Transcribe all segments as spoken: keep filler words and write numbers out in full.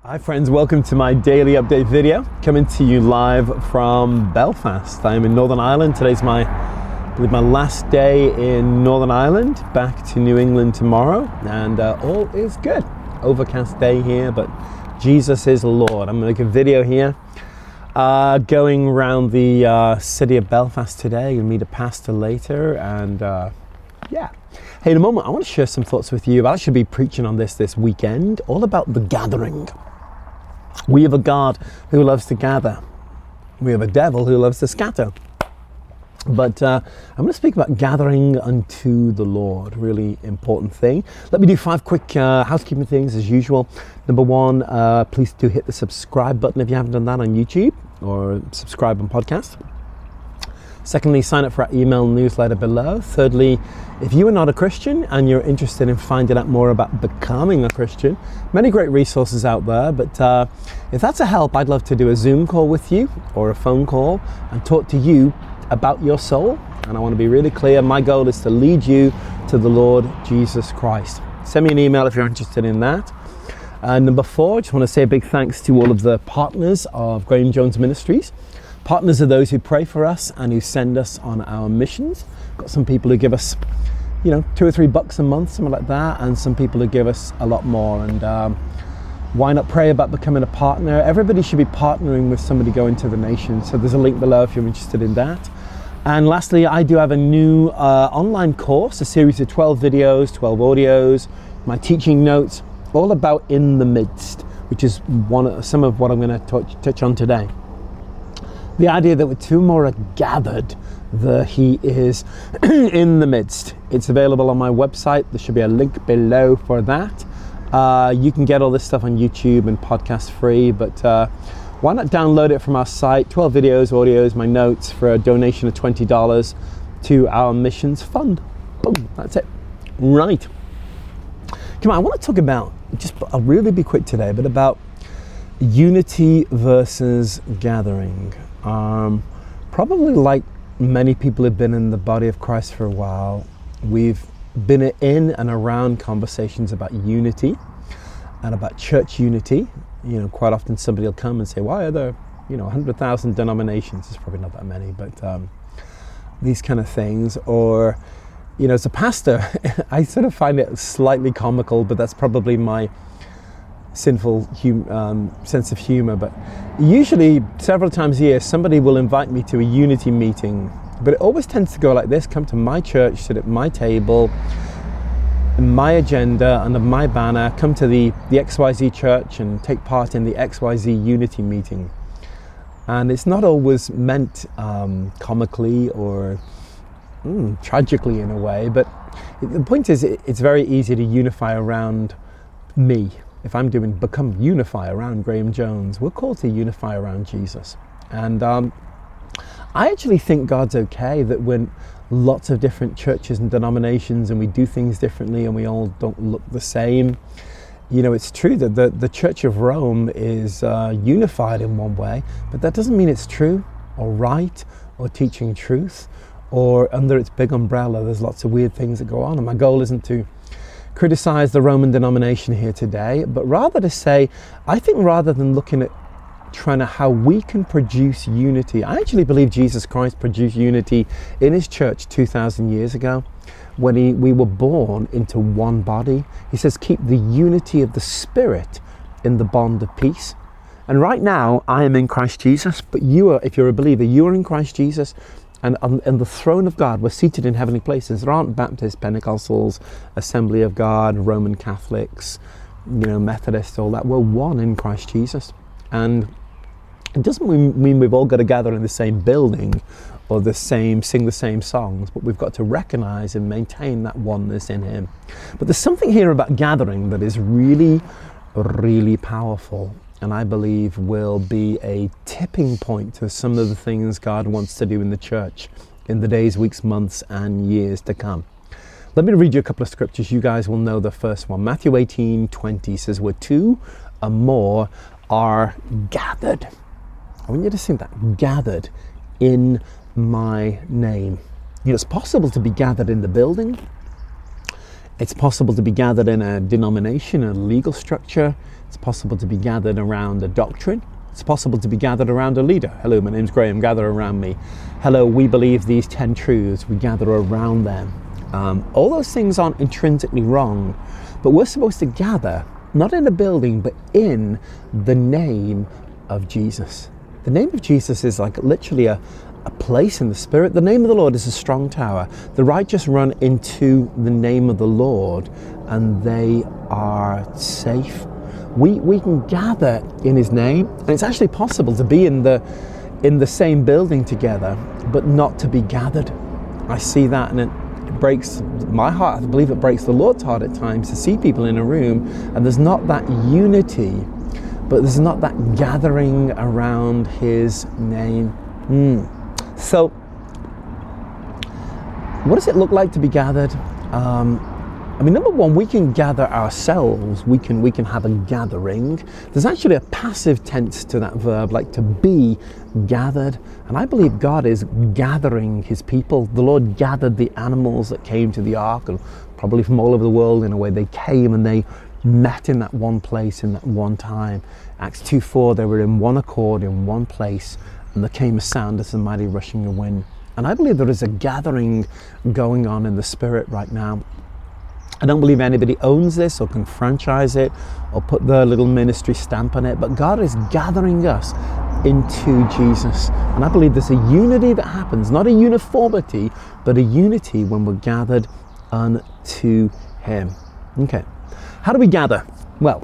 Hi friends, welcome to my daily update video, coming to you live from Belfast. I'm in Northern Ireland. Today's my, I believe my last day in Northern Ireland, back to New England tomorrow, and uh, all is good. Overcast day here, but Jesus is Lord. I'm going to make a video here, uh, going around the uh, city of Belfast today. You'll meet a pastor later, and uh, yeah. Hey, in a moment, I want to share some thoughts with you. I'll actually be preaching on this this weekend, all about the gathering. We have a God who loves to gather. We have a devil who loves to scatter. But uh, I'm going to speak about gathering unto the Lord, really important thing. Let me do five quick uh, housekeeping things as usual. Number one, uh, please do hit the subscribe button if you haven't done that on YouTube, or subscribe on podcast. Secondly, sign up for our email newsletter below. Thirdly, if you are not a Christian and you're interested in finding out more about becoming a Christian, many great resources out there, but uh, if that's a help, I'd love to do a Zoom call with you or a phone call and talk to you about your soul. And I want to be really clear, my goal is to lead you to the Lord Jesus Christ. Send me an email if you're interested in that. Uh, number four, I just want to say a big thanks to all of the partners of Graham Jones Ministries. Partners are those who pray for us and who send us on our missions. Got some people who give us, you know, two or three bucks a month, something like that, and some people who give us a lot more. And um, why not pray about becoming a partner? Everybody should be partnering with somebody going to the nations. So there's a link below if you're interested in that. And lastly, I do have a new uh, online course, a series of twelve videos, twelve audios, my teaching notes, all about in the midst, which is one some of what I'm going to touch, touch on today. The idea that where two more are gathered, the He is in the midst. It's available on my website. There should be a link below for that. Uh, you can get all this stuff on YouTube and podcast free, but uh, why not download it from our site? twelve videos, audios, my notes for a donation of twenty dollars to our missions fund. Boom, that's it. Right. Come on, I want to talk about, just I'll really be quick today, but about unity versus gathering. Um, probably like many people have been in the body of Christ for a while, we've been in and around conversations about unity and about church unity. You know, quite often somebody will come and say, why are there, you know, one hundred thousand denominations? There's probably not that many, but um, these kind of things. Or, you know, as a pastor, I sort of find it slightly comical, but that's probably my sinful hum, um, sense of humor. But usually several times a year somebody will invite me to a unity meeting, but it always tends to go like this: come to my church, sit at my table, my agenda under my banner, come to the the X Y Z church and take part in the X Y Z unity meeting. And it's not always meant um, comically or mm, tragically in a way, but the point is it, it's very easy to unify around me. If I'm doing become unify around Graham Jones, we're called to unify around Jesus. And um, I actually think God's okay that when lots of different churches and denominations and we do things differently and we all don't look the same. You know, it's true that the, the Church of Rome is uh, unified in one way, but that doesn't mean it's true or right or teaching truth, or under its big umbrella there's lots of weird things that go on. And my goal isn't to criticize the Roman denomination here today, but rather to say, I think rather than looking at trying to how we can produce unity, I actually believe Jesus Christ produced unity in his church two thousand years ago when he, we were born into one body. He says, keep the unity of the Spirit in the bond of peace. And right now, I am in Christ Jesus, but you are, if you're a believer, you are in Christ Jesus. And on, on the throne of God, we're seated in heavenly places. There aren't Baptists, Pentecostals, Assembly of God, Roman Catholics, you know, Methodists, all that. We're one in Christ Jesus. And it doesn't mean we've all got to gather in the same building or the same, sing the same songs, but we've got to recognize and maintain that oneness in him. But there's something here about gathering that is really, really powerful, and I believe will be a tipping point to some of the things God wants to do in the church in the days, weeks, months, and years to come. Let me read you a couple of scriptures. You guys will know the first one. Matthew eighteen twenty says, where two or more are gathered. I want you to sing that, gathered in my name. You know, it's possible to be gathered in the building. It's possible to be gathered in a denomination, a legal structure. It's possible to be gathered around a doctrine. It's possible to be gathered around a leader. Hello, my name's Graham, gather around me. Hello, we believe these ten truths, we gather around them. Um, all those things aren't intrinsically wrong, but we're supposed to gather, not in a building, but in the name of Jesus. The name of Jesus is like literally a, a place in the Spirit. The name of the Lord is a strong tower. The righteous run into the name of the Lord and they are safe. We, we can gather in His name, and it's actually possible to be in the in the same building together, but not to be gathered. I see that, and it, it breaks my heart. I believe it breaks the Lord's heart at times to see people in a room, and there's not that unity, but there's not that gathering around His name. Mm. So, what does it look like to be gathered? Um, I mean, number one, we can gather ourselves. We can we can have a gathering. There's actually a passive tense to that verb, like to be gathered. And I believe God is gathering His people. The Lord gathered the animals that came to the ark, and probably from all over the world in a way. They came and they met in that one place, in that one time. Acts two four, they were in one accord, in one place, and there came a sound as a mighty rushing of wind. And I believe there is a gathering going on in the Spirit right now. I don't believe anybody owns this or can franchise it or put their little ministry stamp on it, but God is gathering us into Jesus. And I believe there's a unity that happens, not a uniformity, but a unity when we're gathered unto Him. Okay, how do we gather? Well,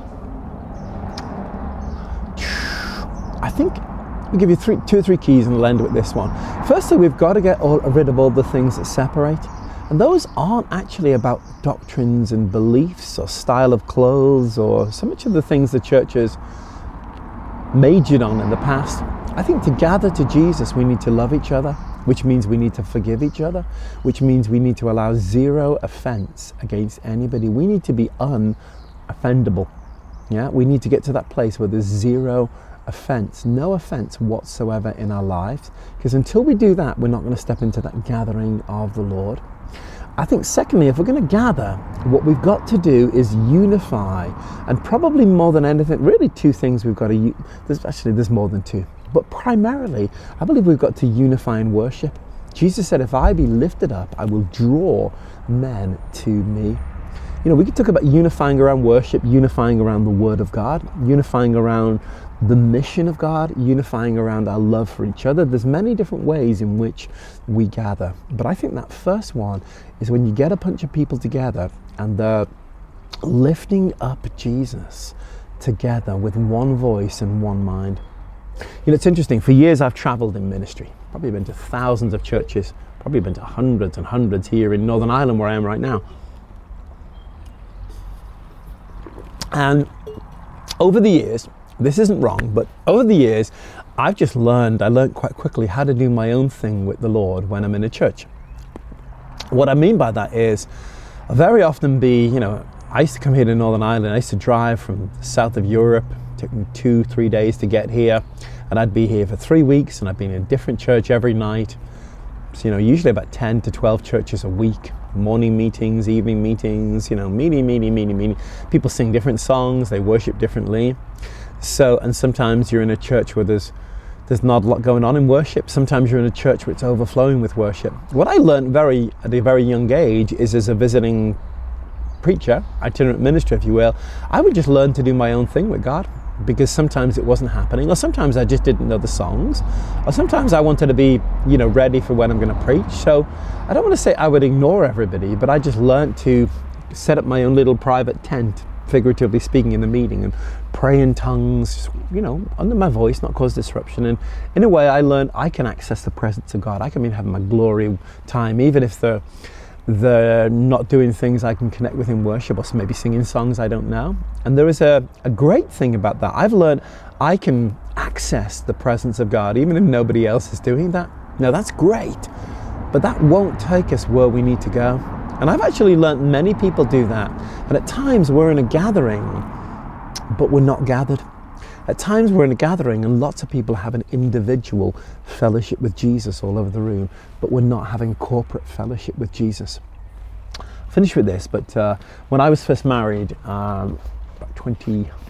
I think I'll give you three, two or three keys and I'll end with this one. Firstly, we've got to get all, rid of all the things that separate. And those aren't actually about doctrines and beliefs or style of clothes or so much of the things the church has majored on in the past. I think to gather to Jesus, we need to love each other, which means we need to forgive each other, which means we need to allow zero offense against anybody. We need to be unoffendable. Yeah, we need to get to that place where there's zero offense, no offense whatsoever in our lives, because until we do that, we're not going to step into that gathering of the Lord. I think secondly, if we're going to gather, what we've got to do is unify, and probably more than anything, really two things we've got to, there's actually there's more than two, but primarily I believe we've got to unify in worship. Jesus said, if I be lifted up, I will draw men to me. You know, we could talk about unifying around worship, unifying around the Word of God, unifying around the mission of God, unifying around our love for each other. There's many different ways in which we gather. But I think that first one is when you get a bunch of people together and they're lifting up Jesus together with one voice and one mind. You know, it's interesting. For years I've traveled in ministry, probably been to thousands of churches, probably been to hundreds and hundreds here in Northern Ireland where I am right now. And over the years, this isn't wrong, but over the years, I've just learned, I learned quite quickly how to do my own thing with the Lord when I'm in a church. What I mean by that is, I'll very often be, you know, I used to come here to Northern Ireland, I used to drive from the south of Europe, it took me two, three days to get here, and I'd be here for three weeks, and I'd be in a different church every night. So, you know, usually about ten to twelve churches a week. Morning meetings, evening meetings, you know, meeting, meeting, meeting, meeting. People sing different songs, they worship differently. So, and sometimes you're in a church where there's there's not a lot going on in worship. Sometimes you're in a church where it's overflowing with worship. What I learned very at a very young age is, as a visiting preacher, itinerant minister, if you will, I would just learn to do my own thing with God, because sometimes it wasn't happening, or sometimes I just didn't know the songs, or sometimes I wanted to be, you know, ready for when I'm going to preach. So I don't want to say I would ignore everybody, but I just learned to set up my own little private tent, figuratively speaking, in the meeting, and pray in tongues, you know, under my voice, not cause disruption. And in a way, I learned I can access the presence of God. I can be having my glory time, even if they're they're not doing things I can connect with in worship, or maybe singing songs I don't know. And there is a, a great thing about that. I've learned I can access the presence of God even if nobody else is doing that. Now that's great, but that won't take us where we need to go. And I've actually learned many people do that. And at times we're in a gathering, but we're not gathered. At times we're in a gathering and lots of people have an individual fellowship with Jesus all over the room, but we're not having corporate fellowship with Jesus. I'll finish with this, but uh, when I was first married, um, about twenty,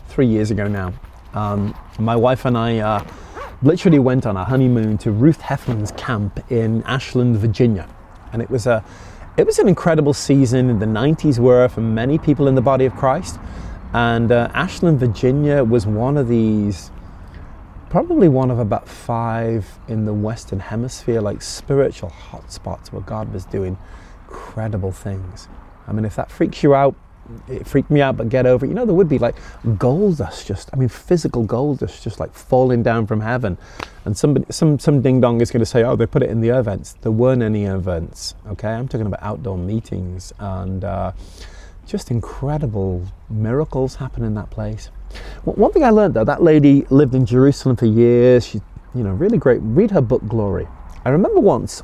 three years ago now. Um, my wife and I uh, literally went on a honeymoon to Ruth Heflin's camp in Ashland, Virginia. And it was a, it was an incredible season. In the nineties were for many people in the body of Christ. And uh, Ashland, Virginia was one of these, probably one of about five in the Western Hemisphere, like spiritual hotspots where God was doing incredible things. I mean, if that freaks you out, it freaked me out, but get over it. You know, there would be like gold dust, just, I mean, physical gold dust just like falling down from heaven. And somebody, some, some ding dong is going to say, oh, they put it in the events. There weren't any events, okay? I'm talking about outdoor meetings and uh, just incredible miracles happen in that place. Well, one thing I learned though, that lady lived in Jerusalem for years. She, you know, really great. Read her book, Glory. I remember once,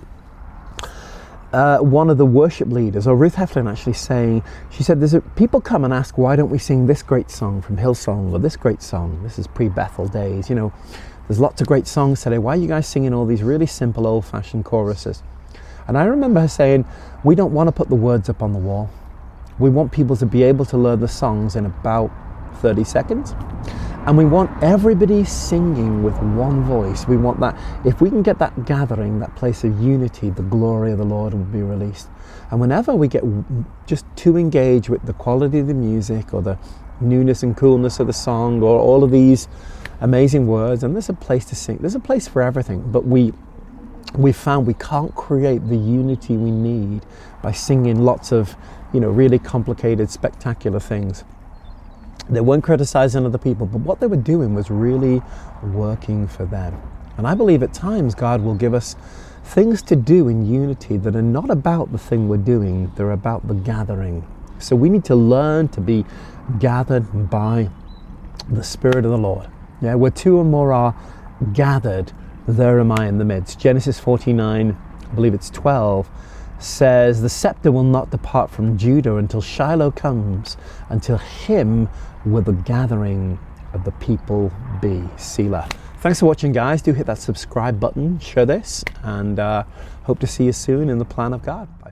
Uh, one of the worship leaders, or Ruth Heflin actually saying, she said, "There's a, people come and ask, why don't we sing this great song from Hillsong or this great song?" This is pre-Bethel days, you know. There's lots of great songs today. Why are you guys singing all these really simple old-fashioned choruses? And I remember her saying, we don't want to put the words up on the wall. We want people to be able to learn the songs in about thirty seconds. And we want everybody singing with one voice. We want that, if we can get that gathering, that place of unity, the glory of the Lord will be released. And whenever we get just too engaged with the quality of the music or the newness and coolness of the song or all of these amazing words, and there's a place to sing, there's a place for everything, but we we found we can't create the unity we need by singing lots of, you know, really complicated, spectacular things. They weren't criticizing other people, but what they were doing was really working for them. And I believe at times God will give us things to do in unity that are not about the thing we're doing, they're about the gathering. So we need to learn to be gathered by the Spirit of the Lord. Yeah, where two or more are gathered, there am I in the midst. Genesis forty-nine, I believe it's twelve, says, the scepter will not depart from Judah until Shiloh comes, until him will the gathering of the people be. Selah. Thanks for watching, guys. Do hit that subscribe button, share this, and uh, hope to see you soon in the plan of God. Bye.